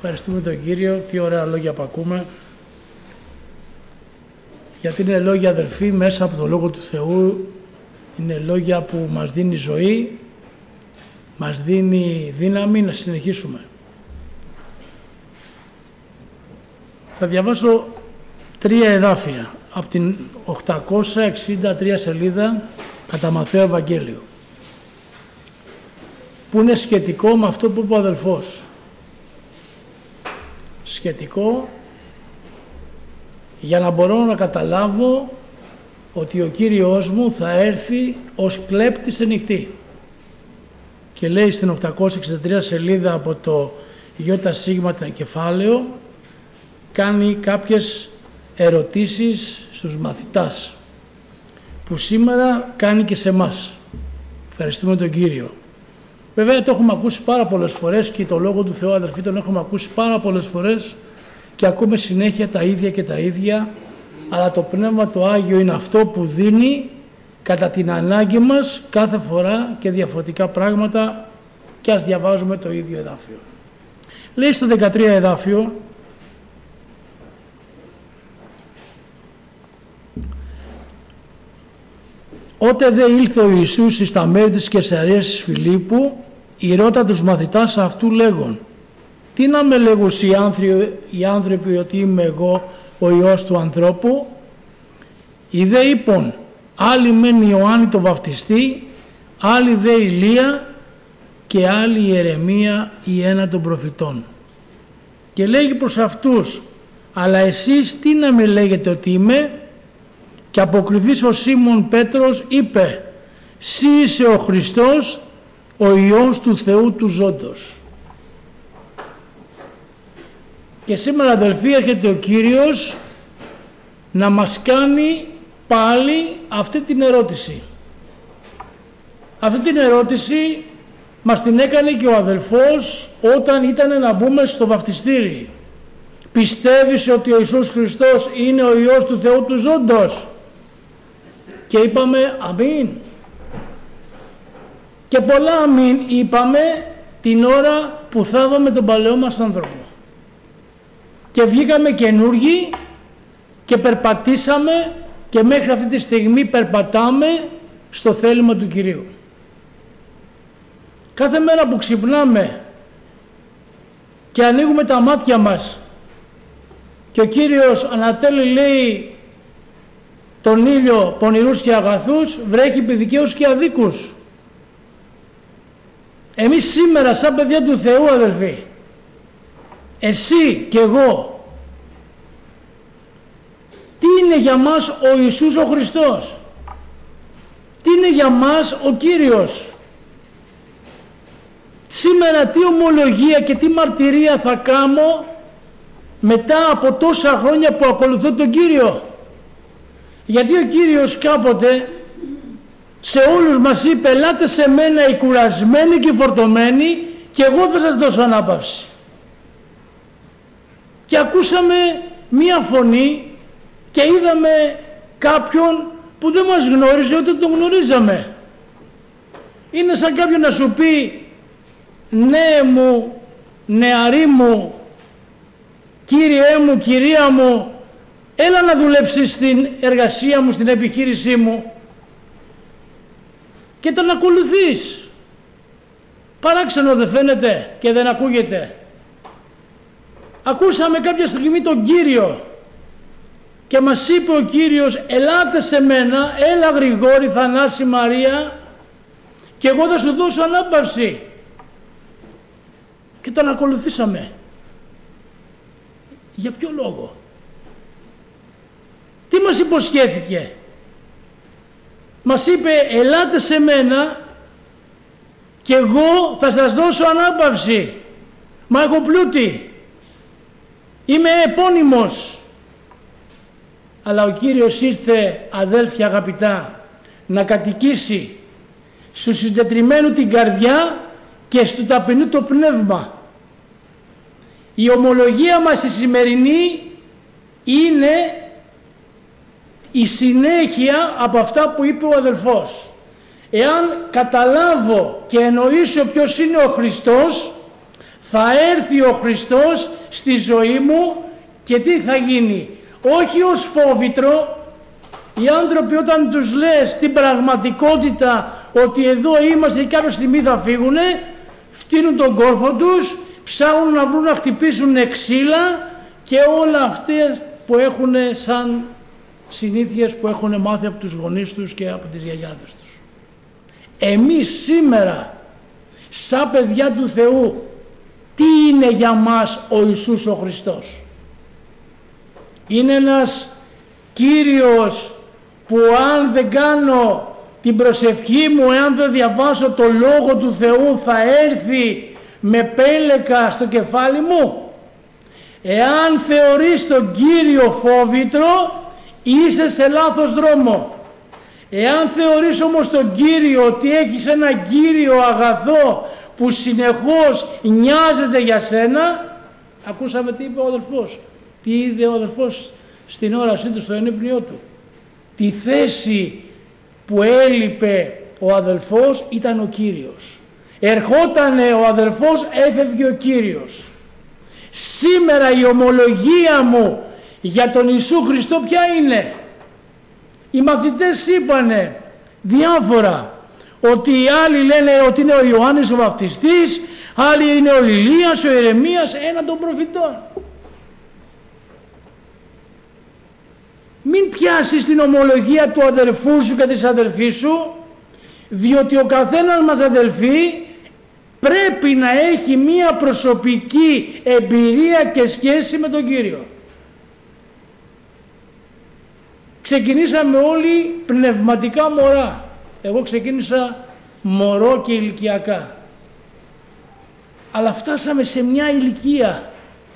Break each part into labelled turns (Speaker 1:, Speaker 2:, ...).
Speaker 1: Ευχαριστούμε τον Κύριο, τι ωραία λόγια που ακούμε. Γιατί είναι λόγια, αδελφοί, μέσα από το Λόγο του Θεού, είναι λόγια που μας δίνει ζωή, μας δίνει δύναμη να συνεχίσουμε. Θα διαβάσω 3 εδάφια από την 863 σελίδα κατά Μαθαίο Ευαγγέλιο, που είναι σχετικό με αυτό που είπε ο αδελφός. Σχετικό για να μπορώ να καταλάβω ότι ο Κύριος μου θα έρθει ως κλέπτης ενικτή. Και λέει στην 863 σελίδα από το ΙΣ κεφάλαιο, κάνει κάποιες ερωτήσεις στους μαθητάς, που σήμερα κάνει και σε εμάς. Ευχαριστούμε τον Κύριο. Βέβαια το έχουμε ακούσει πάρα πολλές φορές και το Λόγο του Θεού, αδελφοί, τον έχουμε ακούσει πάρα πολλές φορές και ακούμε συνέχεια τα ίδια και τα ίδια, αλλά το Πνεύμα το Άγιο είναι αυτό που δίνει κατά την ανάγκη μας κάθε φορά και διαφορετικά πράγματα, και ας διαβάζουμε το ίδιο εδάφιο. Λέει στο 13 εδάφιο, «Ότε δε ήλθε ο Ιησούς εις τα μέρη της Καισαρείας της Φιλίππου, ηρώτα τους μαθητάς αυτού λέγον, τι να με λέγουν οι άνθρωποι ότι είμαι εγώ ο Υιός του ανθρώπου? Οι δε είπων, άλλοι μεν Ιωάννη το βαφτιστή, άλλοι δε Ηλία και άλλοι Ιερεμία ή ένα των προφητών. Και λέγει προς αυτούς, αλλά εσείς τι να με λέγετε ότι είμαι? Και αποκριθείς ο Σίμων Πέτρος είπε, «Συ είσαι ο Χριστός, ο Υιός του Θεού του ζώντος». Και σήμερα, αδελφοί, έρχεται ο Κύριος να μας κάνει πάλι αυτή την ερώτηση. Αυτή την ερώτηση μας την έκανε και ο αδελφός όταν ήταν να μπούμε στο βαφτιστήρι. Πιστεύεις ότι ο Ιησούς Χριστός είναι ο Υιός του Θεού του ζώντος? Και είπαμε αμήν. Και πολλά αμήν είπαμε την ώρα που θάβαμε τον παλαιό μας άνθρωπο. Και βγήκαμε καινούργοι και περπατήσαμε και μέχρι αυτή τη στιγμή περπατάμε στο θέλημα του Κυρίου. Κάθε μέρα που ξυπνάμε και ανοίγουμε τα μάτια μας και ο Κύριος ανατέλει, λέει, τον ήλιο πονηρούς και αγαθούς, βρέχει επί δικαίους και αδίκους. Εμείς σήμερα σαν παιδιά του Θεού, αδελφοί, εσύ και εγώ, τι είναι για μας ο Ιησούς ο Χριστός? Τι είναι για μας ο Κύριος? Σήμερα τι ομολογία και τι μαρτυρία θα κάνω μετά από τόσα χρόνια που ακολουθώ τον Κύριο? Γιατί ο Κύριος κάποτε σε όλους μας είπε, ελάτε σε μένα οι κουρασμένοι και οι φορτωμένοι και εγώ θα σας δώσω ανάπαυση. Και ακούσαμε μία φωνή και είδαμε κάποιον που δεν μας γνώριζε ούτε τον γνωρίζαμε. Είναι σαν κάποιον να σου πει, ναι μου, νεαρή μου, κύριέ μου, κυρία μου, έλα να δουλέψεις στην εργασία μου, στην επιχείρησή μου, και τον ακολουθείς. Παράξενο δεν φαίνεται και δεν ακούγεται? Ακούσαμε κάποια στιγμή τον Κύριο και μας είπε ο Κύριος, ελάτε σε μένα, έλα Γρηγόρη, Θανάση, Μαρία, και εγώ θα σου δώσω ανάπαυση. Και τον ακολουθήσαμε. Για ποιο λόγο? Τι μας υποσχέθηκε? Μας είπε, ελάτε σε μένα και εγώ θα σας δώσω ανάπαυση. Μα έχω πλούτη, είμαι επώνυμος. Αλλά ο Κύριος ήρθε, αδέλφια αγαπητά, να κατοικήσει στου συντετριμένου την καρδιά και στου ταπεινού το πνεύμα. Η ομολογία μας η σημερινή είναι η συνέχεια από αυτά που είπε ο αδελφός. Εάν καταλάβω και εννοήσω ποιος είναι ο Χριστός, Θα έρθει ο Χριστός στη ζωή μου και τι θα γίνει? Όχι ως φόβητρο. Οι άνθρωποι όταν τους λες στην πραγματικότητα ότι εδώ είμαστε και κάποια στιγμή θα φύγουνε, φτύνουν τον κόρφο τους, ψάχνουν να βρουν να χτυπήσουν ξύλα και όλα αυτές που έχουν σαν συνήθειες που έχουν μάθει από τους γονείς τους και από τις γιαγιάδες τους. Εμείς σήμερα σαν παιδιά του Θεού τι είναι για μας ο Ιησούς ο Χριστός? Είναι ένας Κύριος που αν δεν κάνω την προσευχή μου, εάν δεν διαβάσω το Λόγο του Θεού, θα έρθει με πέλεκα στο κεφάλι μου? Εάν θεωρείς τον Κύριο φόβητρο, είσαι σε λάθος δρόμο. Εάν θεωρείς όμως τον Κύριο ότι έχεις έναν Κύριο αγαθό που συνεχώς νοιάζεται για σένα, ακούσαμε τι είπε ο αδελφός, τι είδε ο αδελφός στην όρασή του, στο ενύπνιό του. Τη θέση που έλειπε ο αδελφός ήταν ο Κύριος. Ερχότανε ο αδελφός, έφευγε ο Κύριος. Σήμερα η ομολογία μου για τον Ιησού Χριστό ποια είναι? Οι μαθητές είπανε διάφορα, ότι οι άλλοι λένε ότι είναι ο Ιωάννης ο Βαπτιστής, άλλοι είναι ο Ηλίας, ο Ιερεμίας, ένα των προφητών. Μην πιάσεις την ομολογία του αδελφού σου και της αδελφής σου, διότι ο καθένας μας αδελφοί πρέπει να έχει μία προσωπική εμπειρία και σχέση με τον Κύριο. Ξεκινήσαμε όλοι πνευματικά μωρά. Εγώ ξεκίνησα μωρό και ηλικιακά. Αλλά φτάσαμε σε μια ηλικία.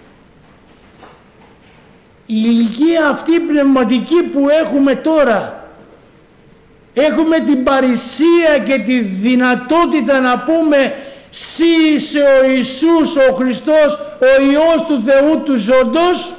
Speaker 1: Η ηλικία αυτή πνευματική που έχουμε τώρα, έχουμε την παρησία και τη δυνατότητα να πούμε «Συ είσαι ο Ιησούς ο Χριστός, ο Υιός του Θεού του ζώντος».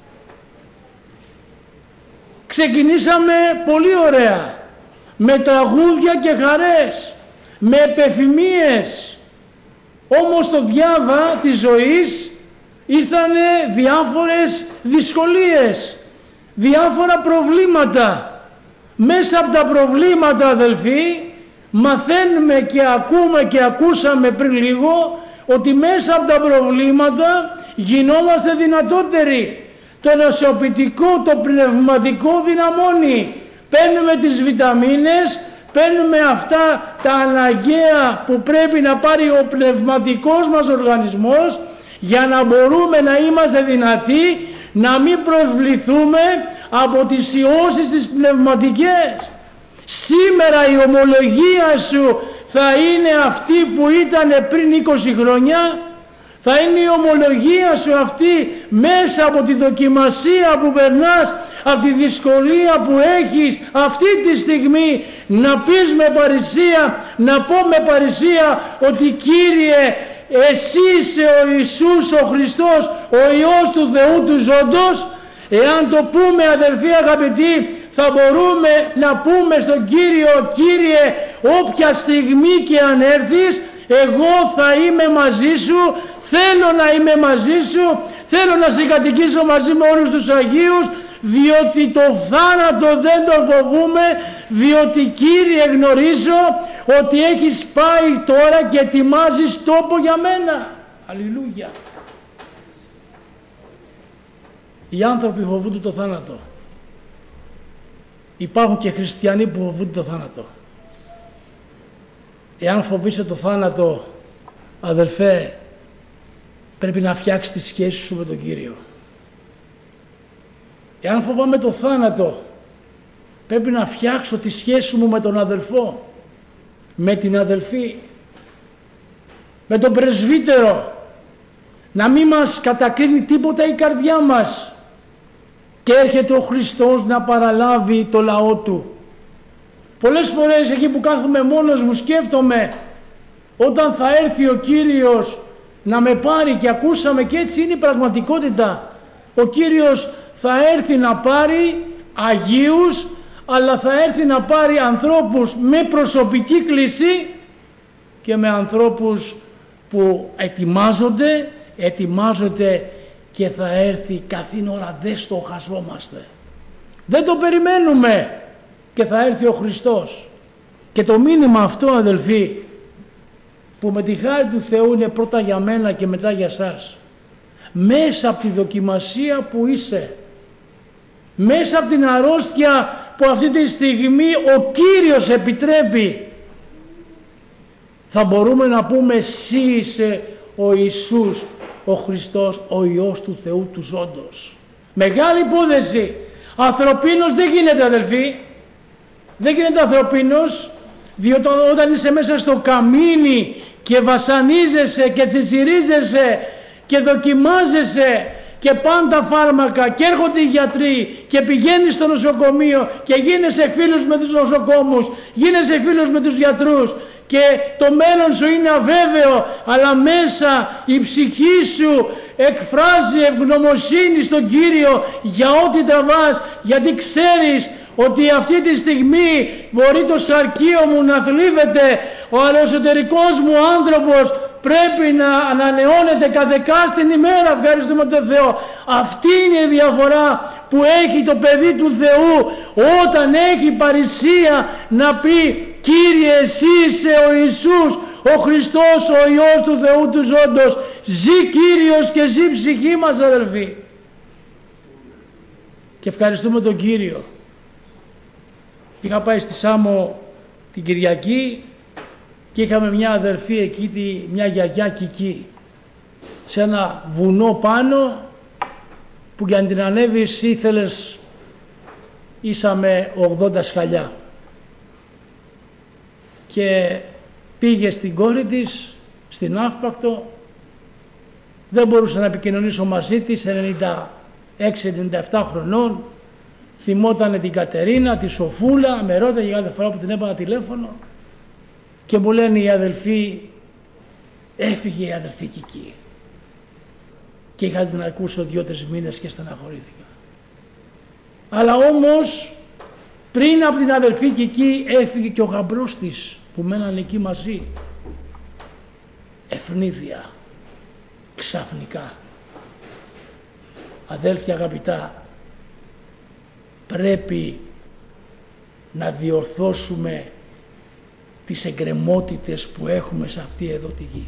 Speaker 1: Ξεκινήσαμε πολύ ωραία, με τραγούδια και χαρές, με επεφημίες. Όμως στο διάβα της ζωής ήρθανε διάφορες δυσκολίες, διάφορα προβλήματα. Μέσα από τα προβλήματα, αδελφοί, μαθαίνουμε και ακούμε και ακούσαμε πριν λίγο ότι μέσα από τα προβλήματα γινόμαστε δυνατότεροι. Το νοσοποιητικό, το πνευματικό δυναμώνει. Παίρνουμε τις βιταμίνες, παίρνουμε αυτά τα αναγκαία που πρέπει να πάρει ο πνευματικός μας οργανισμός για να μπορούμε να είμαστε δυνατοί, να μην προσβληθούμε από τις ιώσεις τις πνευματικές. Σήμερα η ομολογία σου θα είναι αυτή που ήταν πριν 20 χρόνια. Θα είναι η ομολογία σου αυτή μέσα από τη δοκιμασία που περνάς, από τη δυσκολία που έχεις αυτή τη στιγμή, να πεις με παρησία, να πω με παρησία ότι Κύριε, εσύ είσαι ο Ιησούς ο Χριστός, ο Υιός του Θεού του ζώντος. Εάν το πούμε, αδελφοί αγαπητοί, θα μπορούμε να πούμε στον Κύριο, Κύριε, όποια στιγμή και αν έρθεις, εγώ θα είμαι μαζί σου, θέλω να είμαι μαζί σου, θέλω να συγκατοικήσω μαζί με όλους τους Αγίους, διότι το θάνατο δεν το φοβούμε, διότι Κύριε γνωρίζω ότι έχεις πάει τώρα και ετοιμάζεις τόπο για μένα. Αλληλούια. Οι άνθρωποι φοβούνται το θάνατο. Υπάρχουν και χριστιανοί που φοβούνται το θάνατο. Εάν φοβείσαι το θάνατο, αδελφέ, πρέπει να φτιάξεις τη σχέση σου με τον Κύριο. Εάν φοβάμαι το θάνατο, πρέπει να φτιάξω τη σχέση μου με τον αδελφό, με την αδελφή, με τον πρεσβύτερο. Να μην μας κατακρίνει τίποτα η καρδιά μας. Και έρχεται ο Χριστός να παραλάβει το λαό Του. Πολλές φορές εκεί που κάθομαι μόνος μου σκέφτομαι όταν θα έρθει ο Κύριος να με πάρει, και ακούσαμε και έτσι είναι η πραγματικότητα. Ο Κύριος θα έρθει να πάρει Αγίους, αλλά θα έρθει να πάρει ανθρώπους με προσωπική κλίση και με ανθρώπους που ετοιμάζονται και θα έρθει καθήν ώρα, δεν στοχαζόμαστε. Δεν το περιμένουμε και θα έρθει ο Χριστός. Και το μήνυμα αυτό, αδελφοί, που με τη χάρη του Θεού είναι πρώτα για μένα και μετά για σας, μέσα από τη δοκιμασία που είσαι, μέσα από την αρρώστια που αυτή τη στιγμή ο Κύριος επιτρέπει, θα μπορούμε να πούμε εσύ είσαι ο Ιησούς, ο Χριστός, ο Υιός του Θεού του ζώντος. Μεγάλη υπόθεση. Ανθρωπίνος δεν γίνεται, αδελφοί. Δεν γίνεται ανθρωπίνος, διότι όταν είσαι μέσα στο καμίνι και βασανίζεσαι και τσιτσιρίζεσαι και δοκιμάζεσαι και πάνε τα φάρμακα και έρχονται οι γιατροί και πηγαίνεις στο νοσοκομείο και γίνεσαι φίλος με τους νοσοκόμους, γίνεσαι φίλος με τους γιατρούς και το μέλλον σου είναι αβέβαιο, αλλά μέσα η ψυχή σου εκφράζει ευγνωμοσύνη στον Κύριο για ό,τι τραβάς, γιατί ξέρεις ότι αυτή τη στιγμή μπορεί το σαρκείο μου να θλίβεται, ο εσωτερικός μου άνθρωπος πρέπει να ανανεώνεται κάθε κάστην ημέρα. Ευχαριστούμε τον Θεό. Αυτή είναι η διαφορά που έχει το παιδί του Θεού όταν έχει παρησία να πει Κύριε εσύ είσαι ο Ιησούς, ο Χριστός, ο Υιός του Θεού του ζώντος. Ζει Κύριος και ζει ψυχή μας, αδελφοί. Και ευχαριστούμε τον Κύριο. Είχα πάει στη Σάμο την Κυριακή και είχαμε μια αδερφή εκεί, μια γιαγιά Κική, σε ένα βουνό πάνω που για να την ανέβεις ήθελες ίσα με 80 σκαλιά. Και πήγε στην κόρη της, στην Αύπακτο, δεν μπορούσα να επικοινωνήσω μαζί της, 96-97 χρονών, θυμότανε την Κατερίνα, τη Σοφούλα, με ρώταγε κάθε φορά που την έπαιρνα τηλέφωνο και μου λένε οι αδελφοί, έφυγε η αδελφή Κική. Και είχα την ακούσω 2-3 μήνες και στεναχωρήθηκα. Αλλά όμως πριν από την αδελφή Κική έφυγε και ο γαμπρός της που μέναν εκεί μαζί. Ευνίδια, ξαφνικά. Αδέλφια αγαπητά, πρέπει να διορθώσουμε τις εγκρεμότητες που έχουμε σε αυτή εδώ τη γη.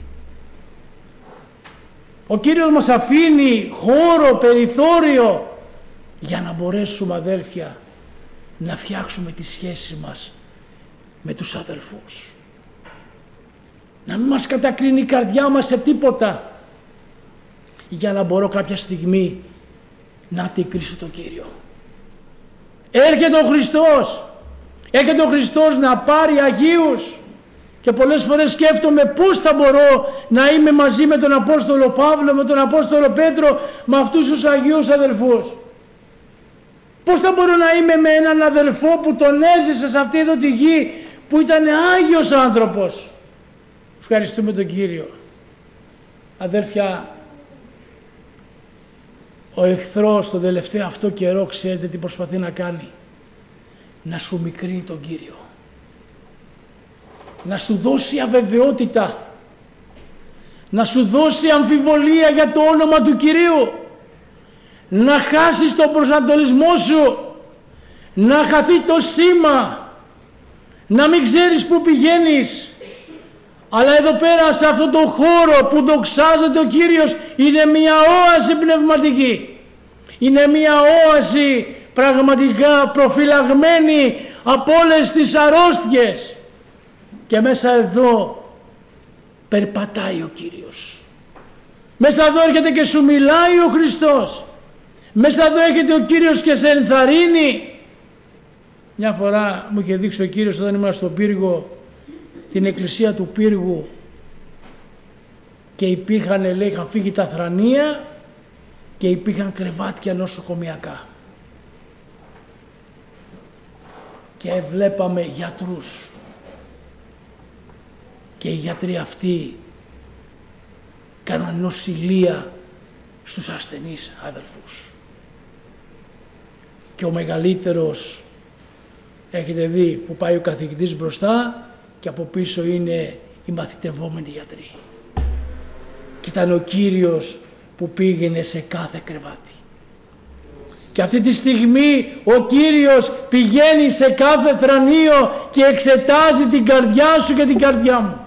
Speaker 1: Ο Κύριος μας αφήνει χώρο, περιθώριο για να μπορέσουμε, αδέλφια, να φτιάξουμε τη σχέση μας με τους αδελφούς. Να μην μας κατακρίνει η καρδιά μας σε τίποτα, για να μπορώ κάποια στιγμή να αντικρίσω τον Κύριο. Έρχεται ο Χριστός. Έρχεται ο Χριστός να πάρει Αγίους και πολλές φορές σκέφτομαι πώς θα μπορώ να είμαι μαζί με τον Απόστολο Παύλο, με τον Απόστολο Πέτρο, με αυτούς τους Αγίους αδελφούς. Πώς θα μπορώ να είμαι με έναν αδελφό που τον έζησε σε αυτή εδώ τη γη, που ήταν Άγιος άνθρωπος. Ευχαριστούμε τον Κύριο. Αδέλφια, ο εχθρός τον τελευταίο αυτό καιρό ξέρετε τι προσπαθεί να κάνει? Να σου μικρύνει τον Κύριο. Να σου δώσει αβεβαιότητα. Να σου δώσει αμφιβολία για το όνομα του Κυρίου. Να χάσεις τον προσανατολισμό σου. Να χαθεί το σήμα. Να μην ξέρεις που πηγαίνεις. Αλλά εδώ πέρα σε αυτόν τον χώρο που δοξάζεται ο Κύριος είναι μια όαση πνευματική. Είναι μια όαση πραγματικά προφυλαγμένη από όλες τις αρρώστιες. Και μέσα εδώ περπατάει ο Κύριος. Μέσα εδώ έρχεται και σου μιλάει ο Χριστός. Μέσα εδώ έρχεται ο Κύριος και σε ενθαρρύνει. Μια φορά μου είχε δείξει ο Κύριος όταν ήμουν στον πύργο, την εκκλησία του πύργου, και υπήρχαν, λέει, είχαν φύγει τα θρανία και υπήρχαν κρεβάτια νοσοκομιακά. Και βλέπαμε γιατρούς. Και οι γιατροί αυτοί κάναν νοσηλεία στους ασθενείς αδελφούς. Και ο μεγαλύτερος, έχετε δει, που πάει ο καθηγητής μπροστά και από πίσω είναι οι μαθητευόμενοι γιατροί. και ήταν ο Κύριος που πήγαινε σε κάθε κρεβάτι. Και αυτή τη στιγμή ο Κύριος πηγαίνει σε κάθε θρανείο και εξετάζει την καρδιά σου και την καρδιά μου.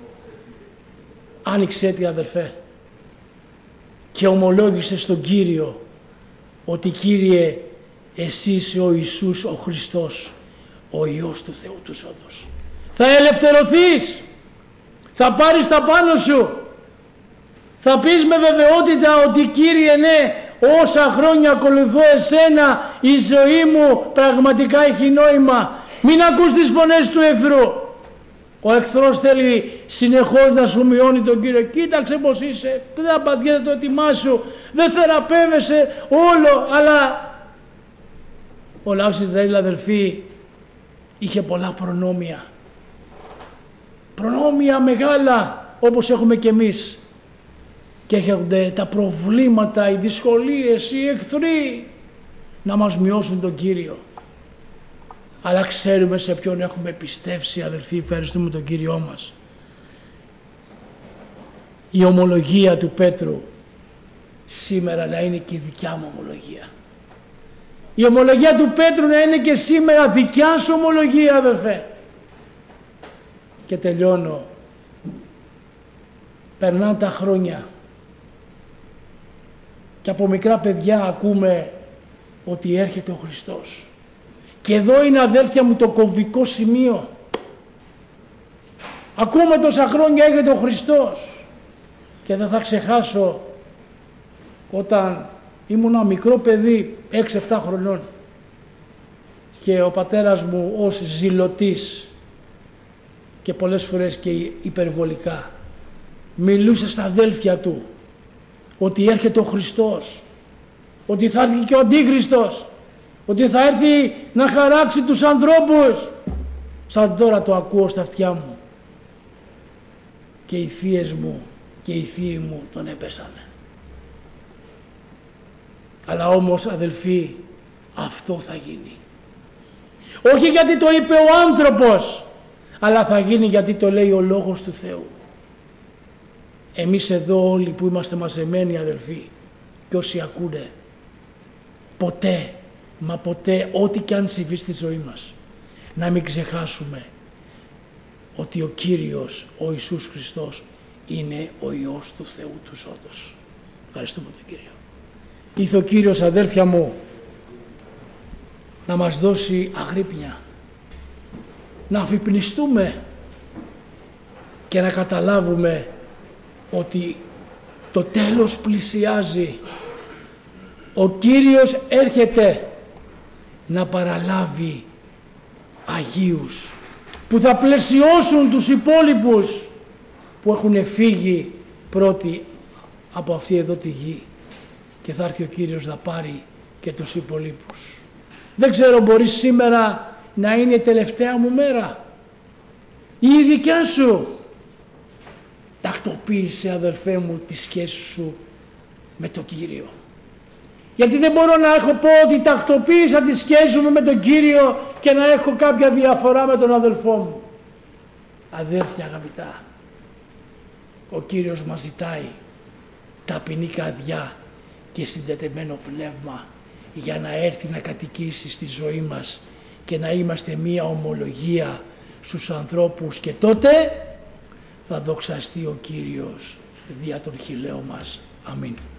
Speaker 1: Άνοιξε τη, αδελφέ, και ομολόγησε στον Κύριο ότι Κύριε, εσύ είσαι ο Ιησούς ο Χριστός, ο Υιός του Θεού του Ζώντος. Θα ελευθερωθείς, θα πάρεις τα πάνω σου, θα πεις με βεβαιότητα ότι Κύριε, ναι, όσα χρόνια ακολουθώ εσένα, η ζωή μου πραγματικά έχει νόημα. Μην ακούς τις φωνές του εχθρού. Ο εχθρός θέλει συνεχώς να σου μειώνει τον Κύριο. Κοίταξε πως είσαι, δεν απαντιέται το έτοιμά σου, δεν θεραπεύεσαι όλο. Αλλά ο λαός Ισραήλ, αδελφοί, είχε πολλά προνόμια. Προνόμια μεγάλα όπως έχουμε και εμείς. Και έρχονται τα προβλήματα, οι δυσκολίες, οι εχθροί να μας μειώσουν τον Κύριο. Αλλά ξέρουμε σε ποιον έχουμε πιστέψει, αδελφοί, ευχαριστούμε τον Κύριό μας. Η ομολογία του Πέτρου σήμερα να είναι και η δικιά μου ομολογία. Η ομολογία του Πέτρου να είναι και σήμερα δικιά σου ομολογία, αδελφέ. Και τελειώνω. Περνάνε τα χρόνια και από μικρά παιδιά ακούμε ότι έρχεται ο Χριστός. Και εδώ είναι, αδέρφια μου, το κομβικό σημείο. Ακούμε τόσα χρόνια έρχεται ο Χριστός. Και δεν θα ξεχάσω όταν ήμουν μικρό παιδί, 6-7 χρονών, και ο πατέρας μου ως ζηλωτής και πολλές φορές και υπερβολικά μιλούσε στα αδέλφια του ότι έρχεται ο Χριστός, ότι θα έρθει και ο Αντίχριστος, ότι θα έρθει να χαράξει τους ανθρώπους. Σαν τώρα το ακούω στα αυτιά μου. Και οι θείες μου και οι θείοι μου τον έπεσανε. Αλλά όμως, αδελφοί, αυτό θα γίνει. Όχι γιατί το είπε ο άνθρωπος, αλλά θα γίνει γιατί το λέει ο Λόγος του Θεού. Εμείς εδώ όλοι που είμαστε μαζεμένοι, αδελφοί, και όσοι ακούνε, ποτέ, μα ποτέ, ό,τι και αν συμβεί στη ζωή μας, να μην ξεχάσουμε ότι ο Κύριος, ο Ιησούς Χριστός, είναι ο Υιός του Θεού του Ζώντος. Ευχαριστούμε τον Κύριο. Ήρθε ο Κύριος, αδέλφια μου, να μας δώσει αγρύπνια, να αφυπνιστούμε και να καταλάβουμε ότι το τέλος πλησιάζει. Ο Κύριος έρχεται να παραλάβει Αγίους που θα πλαισιώσουν τους υπόλοιπους που έχουν φύγει πρώτοι από αυτή εδώ τη γη, και θα έρθει ο Κύριος να πάρει και τους υπολείπους. Δεν ξέρω, μπορεί σήμερα να είναι η τελευταία μου μέρα ή η δικιά σου. Τακτοποίησε, αδελφέ μου, τη σχέση σου με τον Κύριο. Γιατί δεν μπορώ να έχω πω ότι τακτοποίησα τη σχέση μου με τον Κύριο και να έχω κάποια διαφορά με τον αδελφό μου. Αδέρφια αγαπητά, ο Κύριος μας ζητάει ταπεινή καρδιά και συντετεμένο πνεύμα για να έρθει να κατοικήσει στη ζωή μας και να είμαστε μία ομολογία στους ανθρώπους, και τότε θα δοξαστεί ο Κύριος δια των χειλαίων μας. Αμήν.